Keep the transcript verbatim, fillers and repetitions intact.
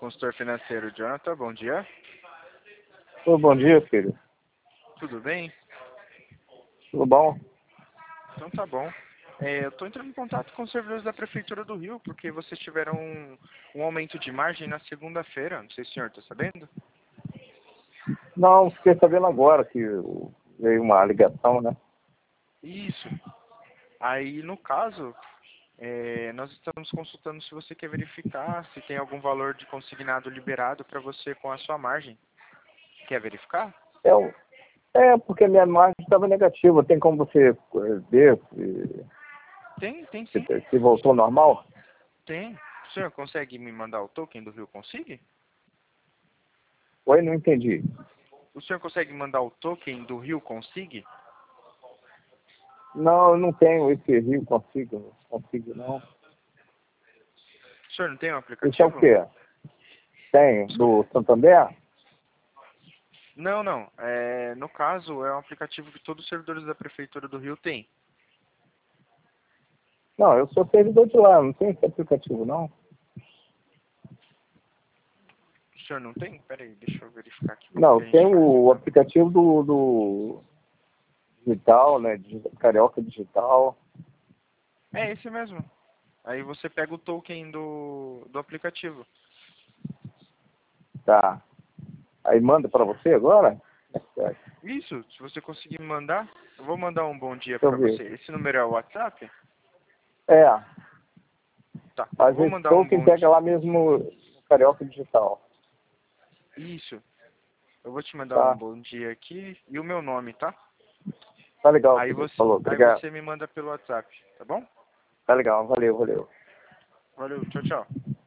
consultor financeiro Jonathan, bom dia. Ô, bom dia, filho. Tudo bem? Tudo bom? Então tá bom. É, eu estou entrando em contato com os servidores da Prefeitura do Rio, porque vocês tiveram um, um aumento de margem na segunda-feira. Não sei se o senhor está sabendo. Não, fiquei sabendo agora que veio uma ligação, né? Isso. Aí, no caso, é, nós estamos consultando se você quer verificar se tem algum valor de consignado liberado para você com a sua margem. Quer verificar? É, um- é porque a minha margem estava negativa. Tem como você eh, ver se, Tem, tem sim. se, se voltou ao normal? Tem. O senhor consegue me mandar o token do Rio Consig? Oi, não entendi. O senhor consegue mandar o token do Rio Consig? Não, eu não tenho esse Rio Consigo, consigo não. O senhor não tem um Isso é o aplicativo? quê? Tem, do Santander? Não, não. É, no caso, é um aplicativo que todos os servidores da Prefeitura do Rio têm. Não, eu sou servidor de lá, não tem esse aplicativo, não. O senhor não tem? Peraí, deixa eu verificar aqui como Não, que a gente tem faz. o aplicativo do, do digital, né? Digi- Carioca Digital. É esse mesmo. Aí você pega o token do, do aplicativo. Tá. Aí manda para você agora? É, Isso, se você conseguir me mandar, eu vou mandar um bom dia deixa eu pra ver. você. Esse número é o WhatsApp? É, Tá, eu mas vou esse mandar um token bom pega dia. lá mesmo no Carioca Digital. Isso, eu vou te mandar um Tá. bom dia aqui e o meu nome, tá? Tá legal, Aí filho. você, Falou, aí obrigado. você me manda pelo WhatsApp, tá bom? Tá legal, valeu, valeu. Valeu, tchau, tchau.